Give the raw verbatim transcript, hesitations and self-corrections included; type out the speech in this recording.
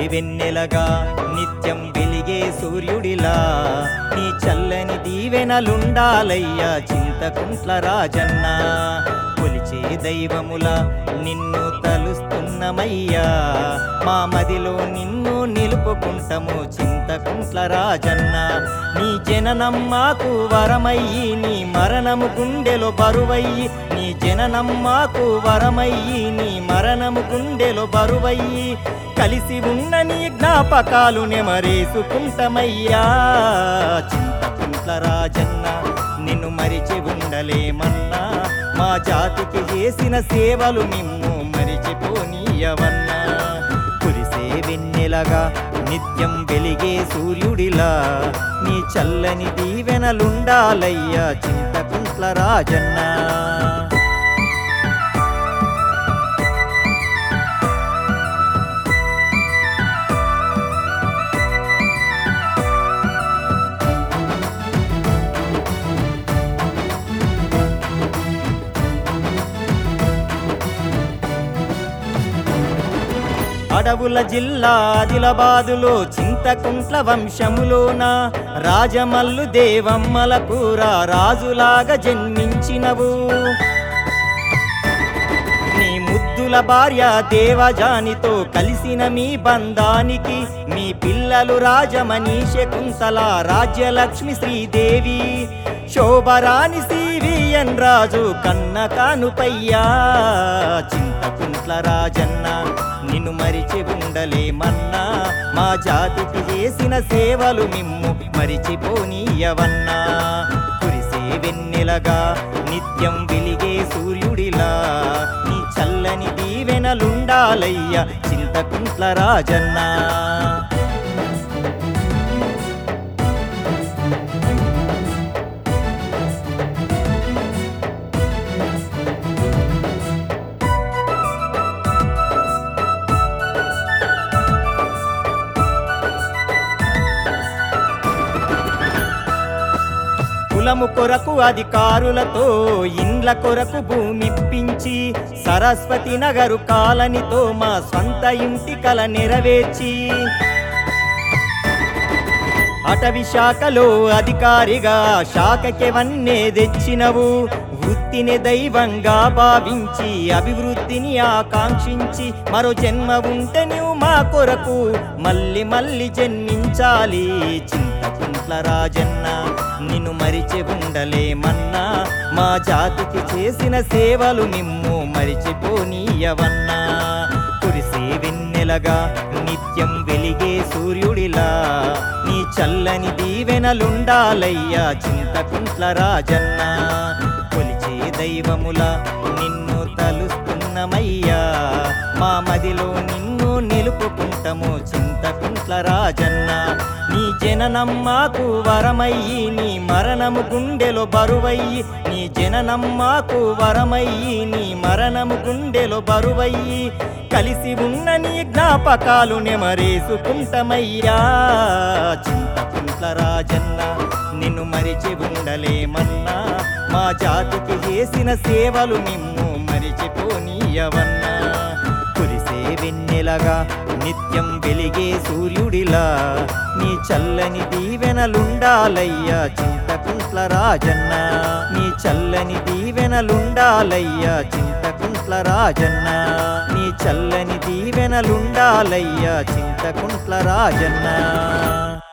వెన్నెలగా నిత్యం వెలిగే సూర్యుడిలా నీ చల్లని దీవెనలుండాలయ్యా చింతకుంట్ల రాజన్న. కొలిచే దైవముల నిన్ను తలుస్తున్నమయ్యా, మా మదిలో నిన్ను నిలుపుకుంటము చింతకుంట్ల రాజన్న. నీ జననం మాకు వరమయ్యి, నీ మరణము గుండెలో బరువయ్యి. నీ జననం మాకు వరమయ్యి, నీ మరణము గుండెలో బరువయ్యి. కలిసి ఉన్న నీ జ్ఞాపకాలు నెమరేసుకుంటమయ్యా చింతకుంట్ల రాజన్న. నిన్ను మరిచి ఉండలేమన్నా, మా జాతికి చేసిన సేవలు నిన్ను మరిచిపోనీయవన్నా. కురిసే వెన్నెలగా నిత్యం వెలిగే సూర్యుడిలా నీ చల్లని దీవెనలుండాలయ్యా చింతకుంట్ల రాజన్న. అడవుల జిల్లా ఆదిలాబాదులో చింతకుంట్ల వంశములోన రాజమల్లు దేవమ్మల కూర రాజులాగా జన్మించినవు. నీ ముద్దుల భార్య దేవజానితో కలిసిన మీ బంధానికి మీ పిల్లలు రాజమణి శకుంతల రాజ్యలక్ష్మి శ్రీదేవి శోభరాణి సివిఎన్ రాజు కన్న కానుపయ్యా చింతకుంట్ల రాజన్న. నిన్ను మరిచి ఉండలేమన్నా, మా జాతికి చేసిన సేవలు నిమ్ము మరిచిపోనీయవన్నా. కురిసే వెన్నెలగా నిత్యం వెలిగే సూర్యుడిలా నీ చల్లని దీవెనలుండాలయ్యా చింతకుంట్ల రాజన్న. కులము కొరకు అధికారులతో ఇండ్ల కొరకు భూమిప్పించి సరస్వతి నగరు కాలనితో మా స్వంత ఇంటి కల నెరవేర్చి అటవీ శాఖలో అధికారిగా శాఖకి వన్నే తెచ్చినవు. వృత్తిని దైవంగా భావించి అభివృద్ధిని ఆకాంక్షించి మరో జన్మ ఉంటే నువ్వు మా కొరకు మళ్ళీ మళ్ళీ జన్మించాలి చింతకుంట్ల రాజన్న. నిన్ను మరిచి ఉండలేమన్నా, మా జాతికి చేసిన సేవలు నిమ్ము మరిచిపోనీయవన్నా. కురిసే వెన్నెలగా నిత్యం వెలిగే సూర్యుడిలా నీ చల్లని దీవెనలుండాలయ్యా చింతకుంట్ల రాజన్న. కొలిచే దైవముల నిన్ను తలుస్తున్నమయ్యా, మా మదిలో నిన్ను నిలుపుకుంటము చింతకుంట్ల రాజన్న. నీ జననం మాకు వరమయ్యి, నీ మరణము గుండెలో బరువయ్యి. నీ జననం మాకు వరమయ్యి, నీ మరణము గుండెలో బరువయ్యి. కలిసి ఉన్న నీ జ్ఞాపకాలు నెమరేసుకుంటమయ్యా చింతకుంట్ల రాజన్న. నిన్ను మరిచి ఉండలేమన్నా, మా జాతికి చేసిన సేవలు నిమ్ము మరిచిపోనీయవన్నా. కురిసే వెన్నెలగా నిత్యం వెలిగే సూర్యుడిలా నీ చల్లని దీవెనలుండాలయ్యా చింతకుంట్ల రాజన్న. నీ చల్లని దీవెనలుండాలయ్యా చింతకుంట్ల రాజన్న. నీ చల్లని దీవెనలుండాలయ్యా చింతకుంట్ల రాజన్న.